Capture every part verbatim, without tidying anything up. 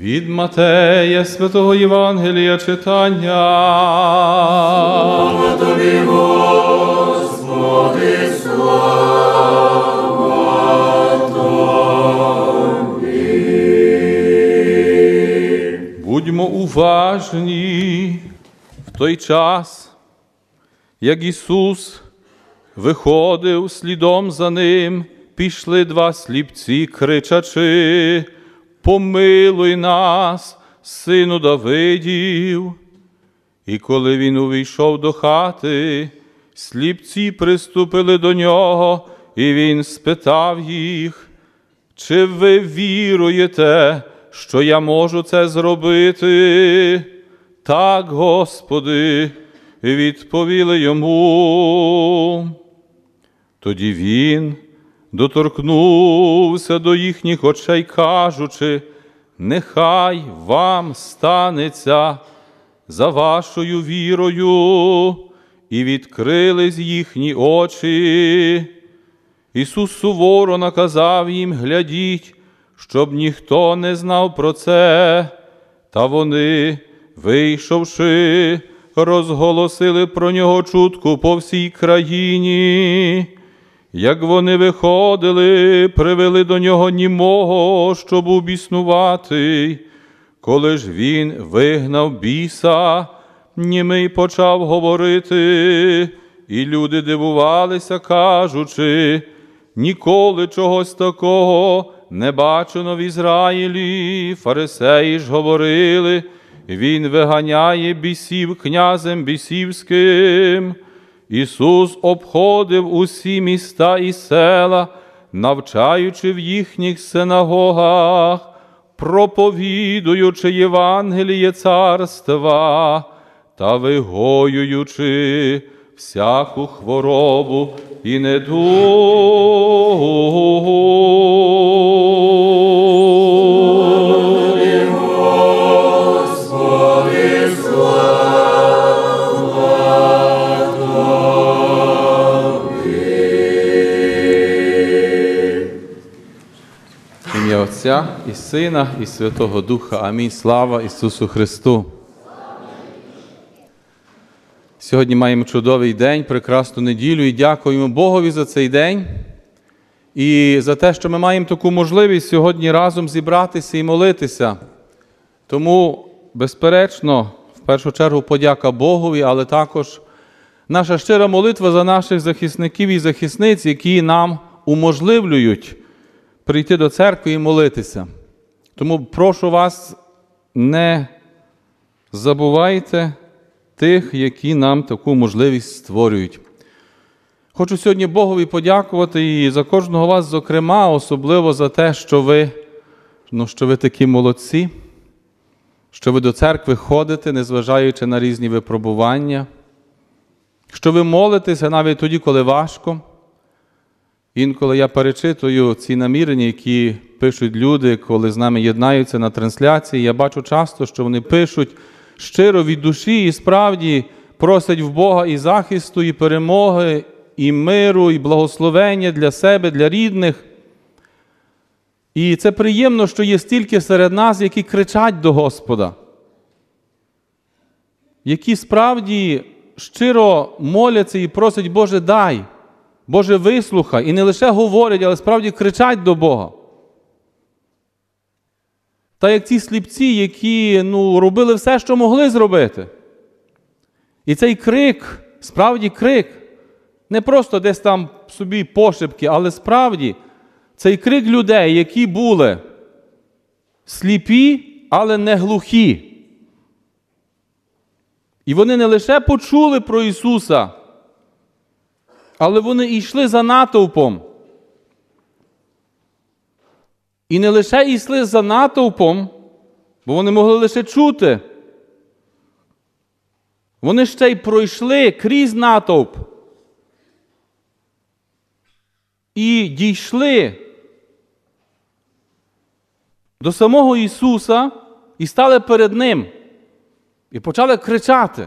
Від Матея святого Євангелія читання. Слава тобі, Господи, слава тобі. Будьмо уважні в той час, як Ісус виходив, слідом за Ним пішли два сліпці, кричачи: «Помилуй нас, сину Давидів!» І коли він увійшов до хати, сліпці приступили до нього, і він спитав їх: «Чи ви віруєте, що я можу це зробити?» «Так, Господи», – відповіли йому. Тоді він доторкнувся до їхніх очей, кажучи: «Нехай вам станеться за вашою вірою». І відкрились їхні очі. Ісус суворо наказав їм: «Глядіть, щоб ніхто не знав про це». Та вони, вийшовши, розголосили про нього чутку по всій країні. Як вони виходили, привели до нього німого, щоб був біснуватий. Коли ж він вигнав біса, німий почав говорити, і люди дивувалися, кажучи: «Ніколи чогось такого не бачено в Ізраїлі». Фарисеї ж говорили: «Він виганяє бісів князем бісівським». Ісус обходив усі міста і села, навчаючи в їхніх синагогах, проповідуючи Євангеліє царства та вигоюючи всяку хворобу і недугу. Отця і Сина, і Святого Духа. Амінь. Слава Ісусу Христу. Сьогодні маємо чудовий день, прекрасну неділю, і дякуємо Богові за цей день і за те, що ми маємо таку можливість сьогодні разом зібратися і молитися. Тому, безперечно, в першу чергу подяка Богові, але також наша щира молитва за наших захисників і захисниць, які нам уможливлюють прийти до церкви і молитися. Тому прошу вас, не забувайте тих, які нам таку можливість створюють. Хочу сьогодні Богові подякувати і за кожного вас, зокрема, особливо за те, що ви, ну, що ви такі молодці, що ви до церкви ходите, незважаючи на різні випробування, що ви молитеся навіть тоді, коли важко. Інколи я перечитую ці намірення, які пишуть люди, коли з нами єднаються на трансляції. Я бачу часто, що вони пишуть щиро від душі і справді просять в Бога і захисту, і перемоги, і миру, і благословення для себе, для рідних. І це приємно, що є стільки серед нас, які кричать до Господа, які справді щиро моляться і просять: «Боже, дай! Боже, вислухай!» І не лише говорять, але справді кричать до Бога. Та як ці сліпці, які ну, робили все, що могли зробити. І цей крик, справді крик, не просто десь там собі пошепки, але справді цей крик людей, які були сліпі, але не глухі. І вони не лише почули про Ісуса, але вони йшли за натовпом. І не лише йшли за натовпом, бо вони могли лише чути. Вони ще й пройшли крізь натовп. І дійшли до самого Ісуса і стали перед Ним. І почали кричати.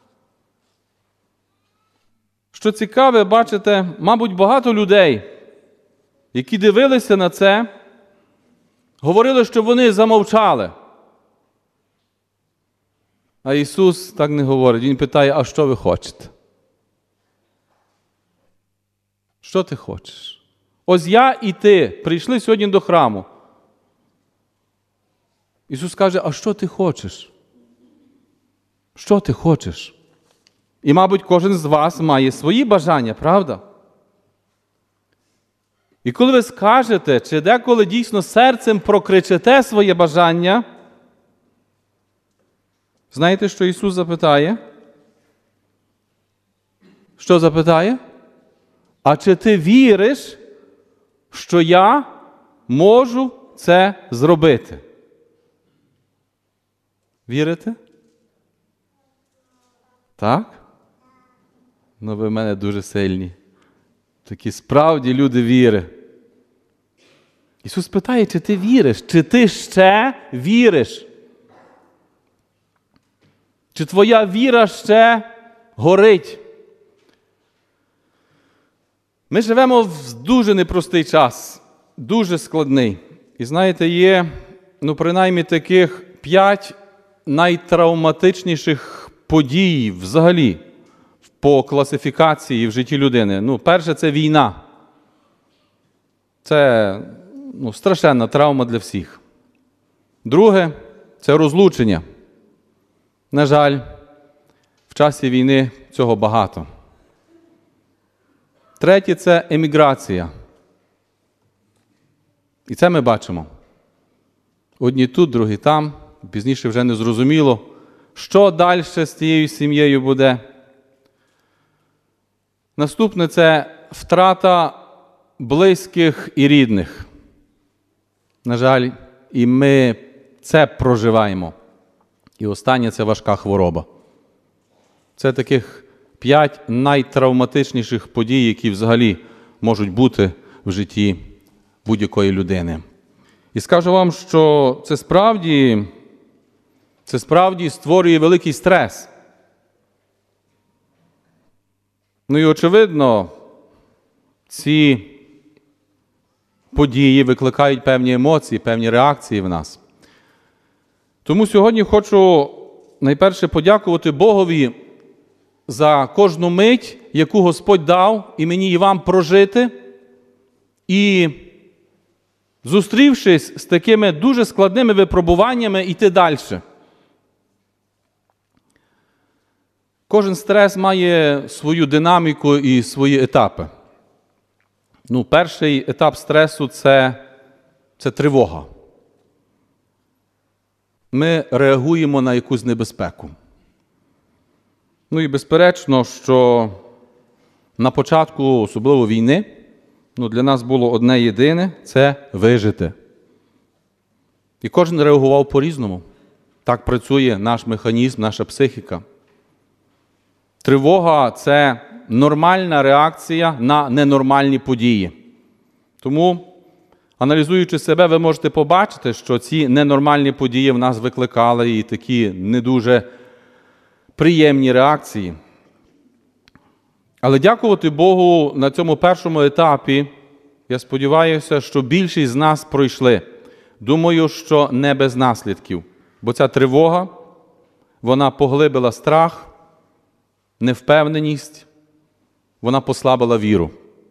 Що цікаве, бачите, мабуть, багато людей, які дивилися на це, говорили, що вони замовчали. А Ісус так не говорить. Він питає, а що ви хочете? Що ти хочеш? Ось я і ти прийшли сьогодні до храму. Ісус каже, а що ти хочеш? Що ти хочеш? І, мабуть, кожен з вас має свої бажання, правда? І коли ви скажете, чи деколи дійсно серцем прокричите своє бажання, знаєте, що Ісус запитає? Що запитає? А чи ти віриш, що я можу це зробити? Вірите? Так? Ну, ви в мене дуже сильні. Такі справді люди віри. Ісус питає, чи ти віриш? Чи ти ще віриш? Чи твоя віра ще горить? Ми живемо в дуже непростий час, дуже складний. І знаєте, є, ну, принаймні таких п'ять найтравматичніших подій взагалі по класифікації в житті людини. Ну, перше – це війна. Це, ну, страшенна травма для всіх. Друге – це розлучення. На жаль, в часі війни цього багато. Третє – це еміграція. І це ми бачимо. Одні тут, другі там. Пізніше вже не зрозуміло, що далі з цією сім'єю буде. Наступне – це втрата близьких і рідних. На жаль, і ми це проживаємо. І останнє – це важка хвороба. Це таких п'ять найтравматичніших подій, які взагалі можуть бути в житті будь-якої людини. І скажу вам, що це справді, це справді створює великий стрес. Ну і очевидно, ці події викликають певні емоції, певні реакції в нас. Тому сьогодні хочу найперше подякувати Богові за кожну мить, яку Господь дав і мені, і вам прожити. І, зустрівшись з такими дуже складними випробуваннями, йти далі. Кожен стрес має свою динаміку і свої етапи. Ну, перший етап стресу – це, це тривога. Ми реагуємо на якусь небезпеку. Ну і безперечно, що на початку, особливо війни, ну, для нас було одне єдине – це вижити. І кожен реагував по-різному. Так працює наш механізм, наша психіка. Тривога – це нормальна реакція на ненормальні події. Тому, аналізуючи себе, ви можете побачити, що ці ненормальні події в нас викликали і такі не дуже приємні реакції. Але дякувати Богу, на цьому першому етапі, я сподіваюся, що більшість з нас пройшли. Думаю, що не без наслідків. Бо ця тривога, вона поглибила страх, невпевненість, вона послабила віру.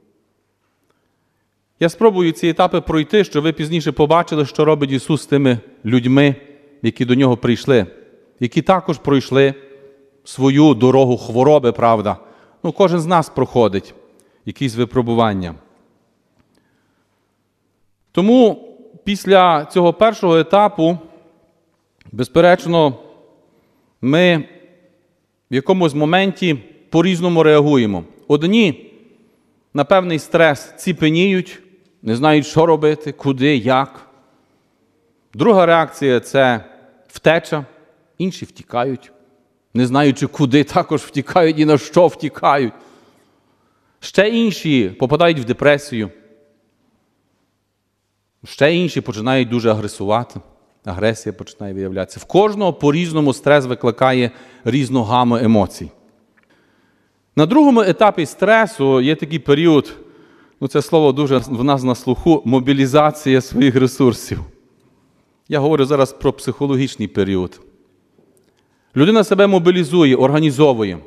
Я спробую ці етапи пройти, щоб ви пізніше побачили, що робить Ісус з тими людьми, які до Нього прийшли, які також пройшли свою дорогу хвороби, правда. Ну, кожен з нас проходить якісь випробування. Тому після цього першого етапу, безперечно, ми в якомусь моменті по-різному реагуємо. Одні на певний стрес ціпеніють, не знають, що робити, куди, як. Друга реакція – це втеча, інші втікають, не знаючи, куди, також втікають і на що втікають. Ще інші попадають в депресію. Ще інші починають дуже агресувати. Агресія починає виявлятися. В кожного по-різному стрес викликає різну гаму емоцій. На другому етапі стресу є такий період, ну це слово дуже в нас на слуху, мобілізація своїх ресурсів. Я говорю зараз про психологічний період. Людина себе мобілізує, організовує.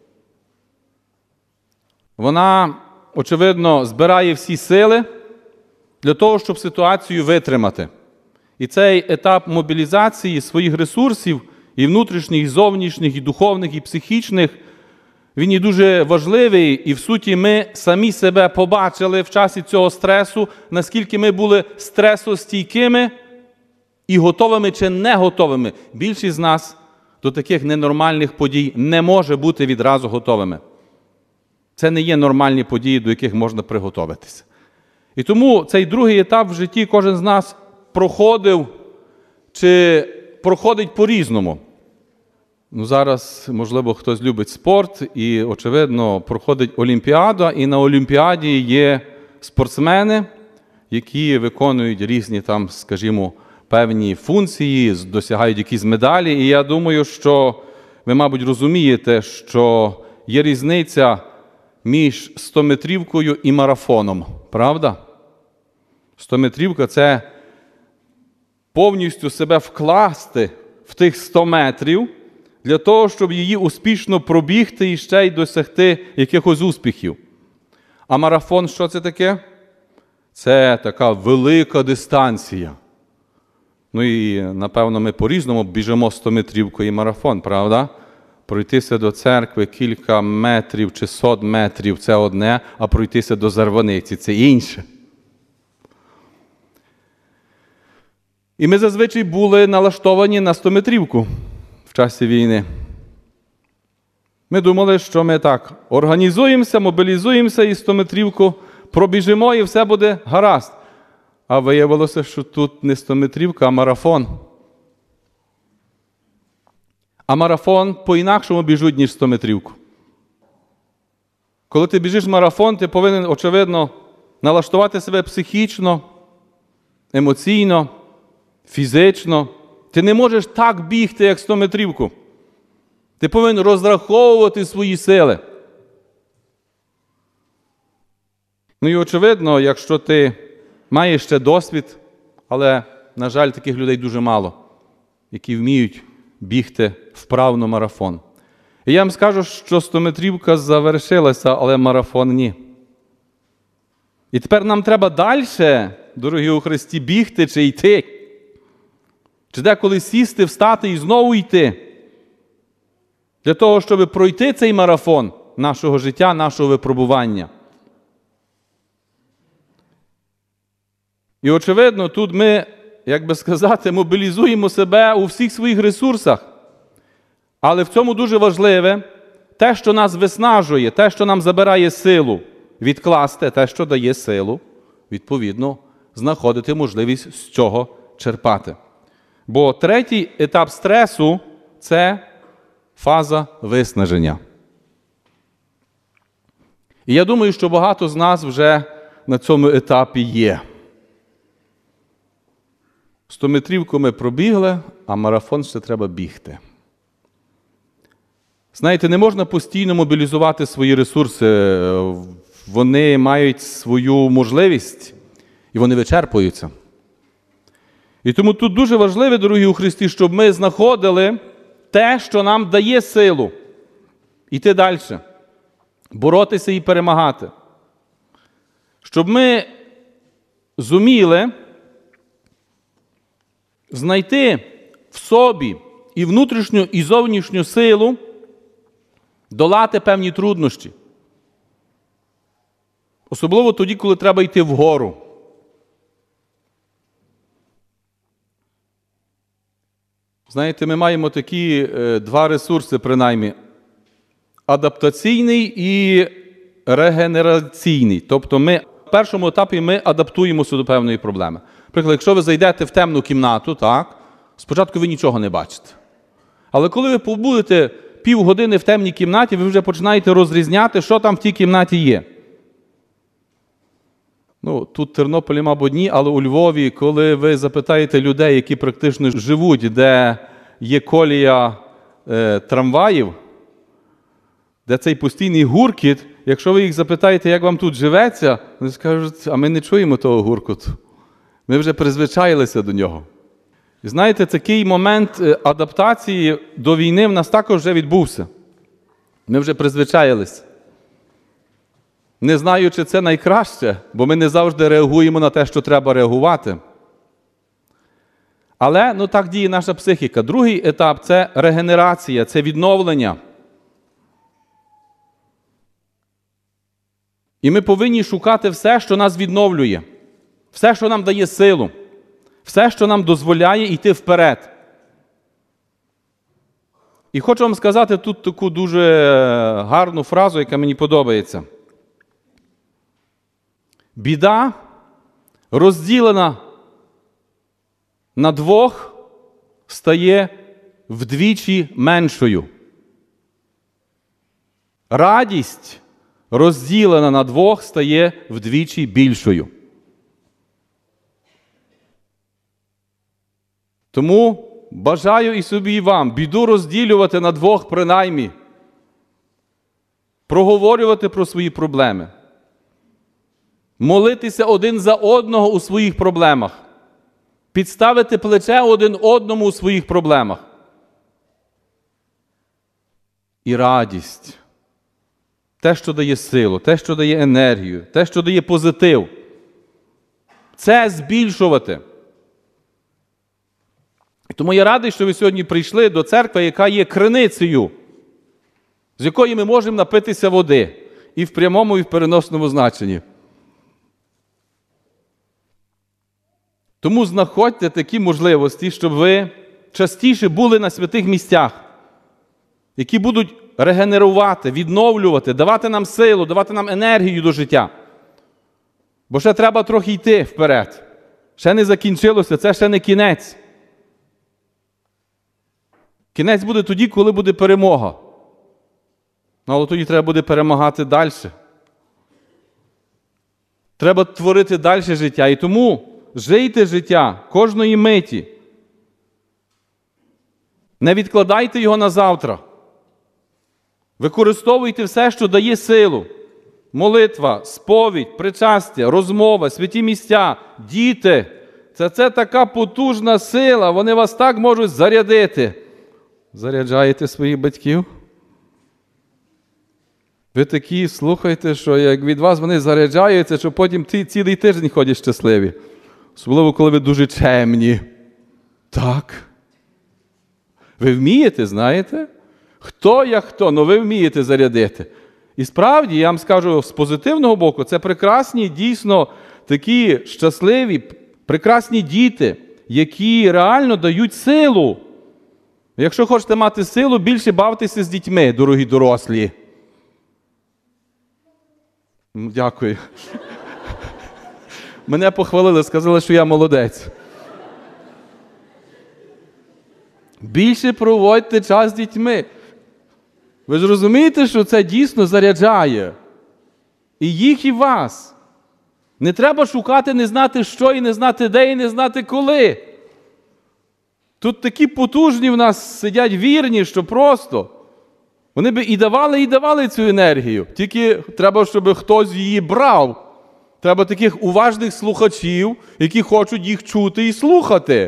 Вона, очевидно, збирає всі сили для того, щоб ситуацію витримати. І цей етап мобілізації своїх ресурсів, і внутрішніх, і зовнішніх, і духовних, і психічних, він є дуже важливий, і в суті ми самі себе побачили в часі цього стресу, наскільки ми були стресостійкими і готовими чи не готовими. Більшість з нас до таких ненормальних подій не може бути відразу готовими. Це не є нормальні події, до яких можна приготуватися. І тому цей другий етап в житті кожен з нас проходив чи проходить по-різному. Ну, зараз, можливо, хтось любить спорт і, очевидно, проходить Олімпіада, і на Олімпіаді є спортсмени, які виконують різні там, скажімо, певні функції, досягають якісь медалі. І я думаю, що ви, мабуть, розумієте, що є різниця між стометрівкою і марафоном. Правда? Стометрівка – це повністю себе вкласти в тих сто метрів для того, щоб її успішно пробігти і ще й досягти якихось успіхів. А марафон що це таке? Це така велика дистанція. Ну і, напевно, ми по-різному біжимо стометрівкою і марафон, правда? Пройтися до церкви кілька метрів чи сот метрів – це одне, а пройтися до Зарваниці – це інше. І ми зазвичай були налаштовані на стометрівку в часі війни. Ми думали, що ми так організуємося, мобілізуємося і стометрівку пробіжимо, і все буде гаразд. А виявилося, що тут не стометрівка, а марафон. А марафон по-інакшому біжуть, ніж стометрівку. Коли ти біжиш марафон, ти повинен, очевидно, налаштувати себе психічно, емоційно, фізично. Ти не можеш так бігти, як стометрівку. Ти повинен розраховувати свої сили. Ну і очевидно, якщо ти маєш ще досвід, але, на жаль, таких людей дуже мало, які вміють бігти вправно марафон. І я вам скажу, що стометрівка завершилася, але марафон ні. І тепер нам треба далі, дорогі у Христі, бігти чи йти. Чи деколи сісти, встати і знову йти. Для того, щоб пройти цей марафон нашого життя, нашого випробування. І, очевидно, тут ми, як би сказати, мобілізуємо себе у всіх своїх ресурсах. Але в цьому дуже важливе те, що нас виснажує, те, що нам забирає силу, відкласти те, що дає силу, відповідно, знаходити можливість з цього черпати. Бо третій етап стресу – це фаза виснаження. І я думаю, що багато з нас вже на цьому етапі є. Стометрівку ми пробігли, а марафон ще треба бігти. Знаєте, не можна постійно мобілізувати свої ресурси. Вони мають свою можливість, і вони вичерпуються. І тому тут дуже важливо, дорогі у Христі, щоб ми знаходили те, що нам дає силу. Іти далі. Боротися і перемагати. Щоб ми зуміли знайти в собі і внутрішню, і зовнішню силу долати певні труднощі. Особливо тоді, коли треба йти вгору. Знаєте, ми маємо такі е, два ресурси, принаймні. Адаптаційний і регенераційний. Тобто ми в першому етапі ми адаптуємося до певної проблеми. Наприклад, якщо ви зайдете в темну кімнату, так, спочатку ви нічого не бачите. Але коли ви побудете півгодини в темній кімнаті, ви вже починаєте розрізняти, що там в тій кімнаті є. Ну, тут в Тернополі, мабуть, ні, але у Львові, коли ви запитаєте людей, які практично живуть, де є колія е, трамваїв, де цей постійний гуркіт, якщо ви їх запитаєте, як вам тут живеться, вони скажуть, а ми не чуємо того гуркоту. Ми вже призвичаїлися до нього. І знаєте, такий момент адаптації до війни в нас також вже відбувся. Ми вже призвичаїлись. Не знаю, чи це найкраще, бо ми не завжди реагуємо на те, що треба реагувати. Але, ну, так діє наша психіка. Другий етап – це регенерація, це відновлення. І ми повинні шукати все, що нас відновлює. Все, що нам дає силу. Все, що нам дозволяє йти вперед. І хочу вам сказати тут таку дуже гарну фразу, яка мені подобається. Біда розділена на двох стає вдвічі меншою. Радість розділена на двох стає вдвічі більшою. Тому бажаю і собі, і вам біду розділювати на двох принаймні. Проговорювати про свої проблеми. Молитися один за одного у своїх проблемах. Підставити плече один одному у своїх проблемах. І радість. Те, що дає силу, те, що дає енергію, те, що дає позитив. Це збільшувати. Тому я радий, що ви сьогодні прийшли до церкви, яка є криницею, з якої ми можемо напитися води. І в прямому, і в переносному значенні. Тому знаходьте такі можливості, щоб ви частіше були на святих місцях, які будуть регенерувати, відновлювати, давати нам силу, давати нам енергію до життя. Бо ще треба трохи йти вперед. Ще не закінчилося, це ще не кінець. Кінець буде тоді, коли буде перемога. Але тоді треба буде перемагати далі. Треба творити далі життя. І тому жийте життя кожної миті. Не відкладайте його на завтра. Використовуйте все, що дає силу. Молитва, сповідь, причастя, розмова, святі місця, діти. Це, це така потужна сила, вони вас так можуть зарядити. Заряджаєте своїх батьків? Ви такі слухайте, що як від вас вони заряджаються, що потім ці, цілий тиждень ходять щасливі. Особливо, коли ви дуже чемні. Так. Ви вмієте, знаєте? Хто як хто, але ви вмієте зарядити. І справді, я вам скажу, з позитивного боку, це прекрасні, дійсно, такі щасливі, прекрасні діти, які реально дають силу. Якщо хочете мати силу, більше бавтеся з дітьми, дорогі дорослі. Дякую. Мене похвалили, сказали, що я молодець. Більше проводьте час з дітьми. Ви ж розумієте, що це дійсно заряджає. І їх, і вас. Не треба шукати, не знати що, і не знати де, і не знати коли. Тут такі потужні в нас сидять вірні, що просто. Вони би і давали, і давали цю енергію. Тільки треба, щоб хтось її брав. Треба таких уважних слухачів, які хочуть їх чути і слухати.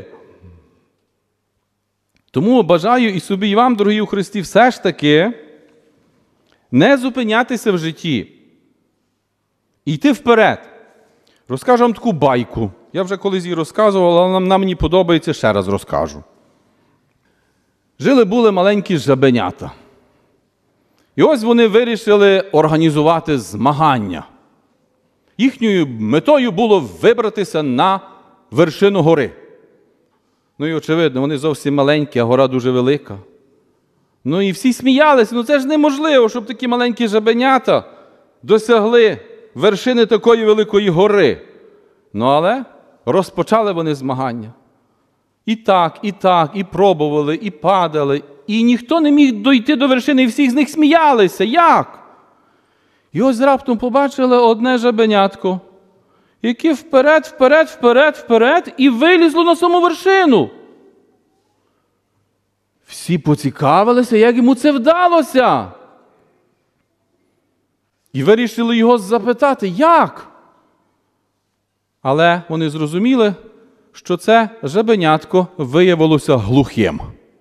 Тому бажаю і собі, і вам, дорогі у Христі, все ж таки не зупинятися в житті. І йти вперед. Розкажу вам таку байку. Я вже колись її розказував, але нам, нам мені подобається, ще раз розкажу. Жили-були маленькі жабенята. І ось вони вирішили організувати змагання. Їхньою метою було вибратися на вершину гори. Ну і очевидно, вони зовсім маленькі, а гора дуже велика. Ну і всі сміялися, ну це ж неможливо, щоб такі маленькі жабенята досягли вершини такої великої гори. Ну але розпочали вони змагання. І так, і так, і пробували, і падали, і ніхто не міг дойти до вершини, і всіх з них сміялися. Як? І ось раптом побачили одне жабенятко, яке вперед, вперед, вперед, вперед, і вилізло на саму вершину. Всі поцікавилися, як йому це вдалося. І вирішили його запитати, як? Але вони зрозуміли, що це жабенятко виявилося глухим.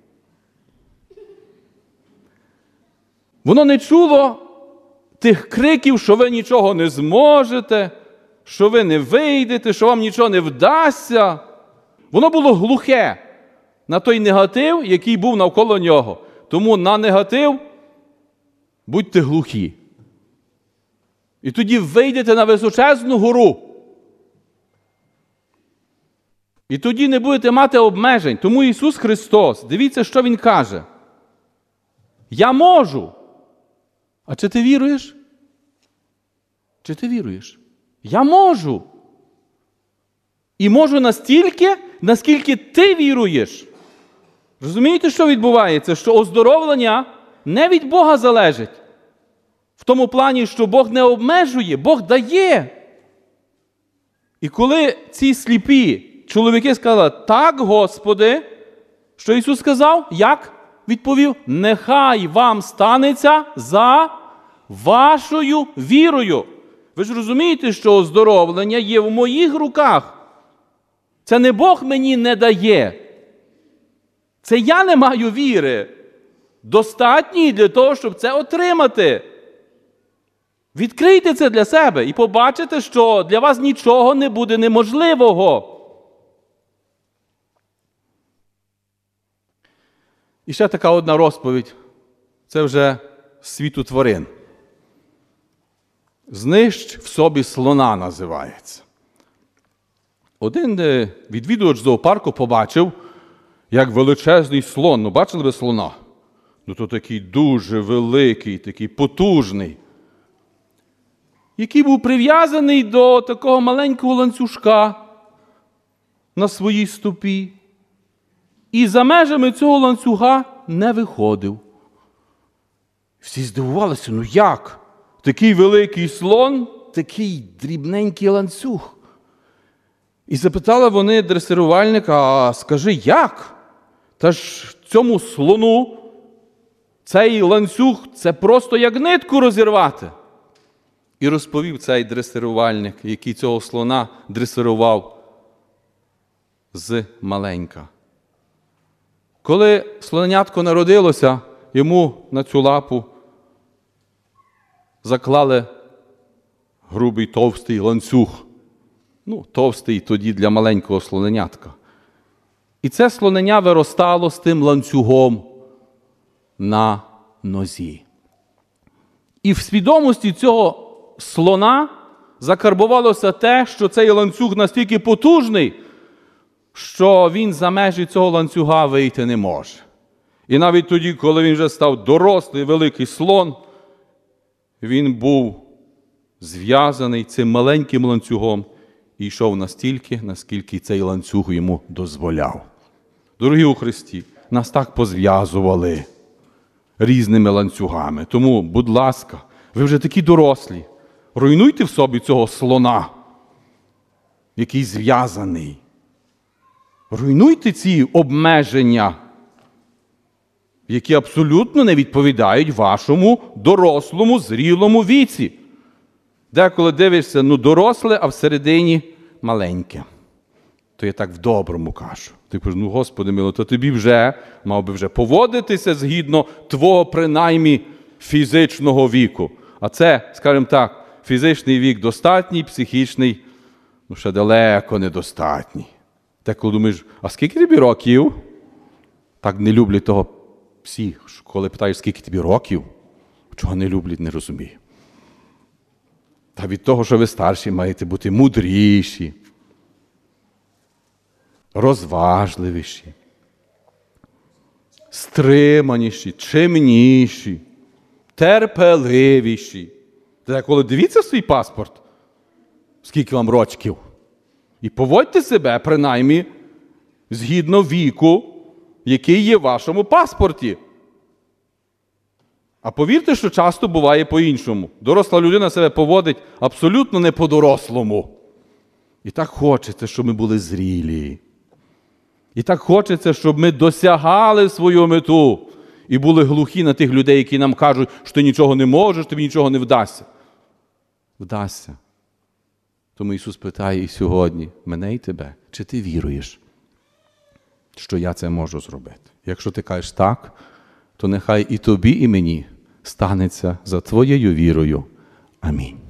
Воно не чуло тих криків, що ви нічого не зможете, що ви не вийдете, що вам нічого не вдасться. Воно було глухе на той негатив, який був навколо нього. Тому на негатив будьте глухі. І тоді вийдете на височезну гору. І тоді не будете мати обмежень. Тому Ісус Христос, дивіться, що Він каже. Я можу. А чи ти віруєш? Чи ти віруєш? Я можу. І можу настільки, наскільки ти віруєш. Розумієте, що відбувається? Що оздоровлення не від Бога залежить. В тому плані, що Бог не обмежує, Бог дає. І коли ці сліпі чоловіки сказали, так, Господи, що Ісус сказав? Як? Відповів, нехай вам станеться за вашою вірою. Ви ж розумієте, що оздоровлення є в моїх руках. Це не Бог мені не дає. Це я не маю віри. Достатньої для того, щоб це отримати. Відкрийте це для себе і побачите, що для вас нічого не буде неможливого. І ще така одна розповідь. Це вже з світу тварин. «Знищ в собі слона» називається. Один відвідувач зоопарку побачив, як величезний слон. Ну, бачили ви слона? Ну, то такий дуже великий, такий потужний. Який був прив'язаний до такого маленького ланцюжка на своїй стопі. І за межами цього ланцюга не виходив. Всі здивувалися, ну як? Такий великий слон, такий дрібненький ланцюг. І запитали вони дресирувальника, а скажи, як? Та ж цьому слону цей ланцюг, це просто як нитку розірвати. І розповів цей дресирувальник, який цього слона дресирував з маленька. Коли слоненятко народилося, йому на цю лапу заклали грубий товстий ланцюг. Ну, товстий тоді для маленького слоненятка. І це слоненя виростало з тим ланцюгом на нозі. І в свідомості цього слона закарбувалося те, що цей ланцюг настільки потужний, що він за межі цього ланцюга вийти не може. І навіть тоді, коли він вже став дорослий, великий слон, він був зв'язаний цим маленьким ланцюгом і йшов настільки, наскільки цей ланцюг йому дозволяв. Дорогі у Христі, нас так позв'язували різними ланцюгами. Тому, будь ласка, ви вже такі дорослі, руйнуйте в собі цього слона, який зв'язаний. Руйнуйте ці обмеження, які абсолютно не відповідають вашому дорослому, зрілому віці. Деколи дивишся, ну, доросле, а всередині маленьке. То я так в доброму кажу. Ти кажеш, ну, Господи мило, то тобі вже, мав би вже поводитися згідно твого, принаймні, фізичного віку. А це, скажімо так, фізичний вік достатній, психічний, ну, ще далеко недостатній. Деколи думаєш, а скільки тобі років? Так не люблять того всі, коли питаєш, скільки тобі років, чого не люблять, не розумію. Та від того, що ви старші, маєте бути мудріші, розважливіші, стриманіші, чемніші, терпеливіші. Та коли дивіться в свій паспорт, скільки вам рочків, і поводьте себе, принаймні, згідно віку, який є в вашому паспорті. А повірте, що часто буває по-іншому. Доросла людина себе поводить абсолютно не по-дорослому. І так хочеться, щоб ми були зрілі. І так хочеться, щоб ми досягали свою мету і були глухі на тих людей, які нам кажуть, що ти нічого не можеш, тобі нічого не вдасться. Вдасться. Тому Ісус питає і сьогодні мене і тебе, чи ти віруєш, що я це можу зробити? Якщо ти кажеш так, то нехай і тобі, і мені станеться за твоєю вірою. Амінь.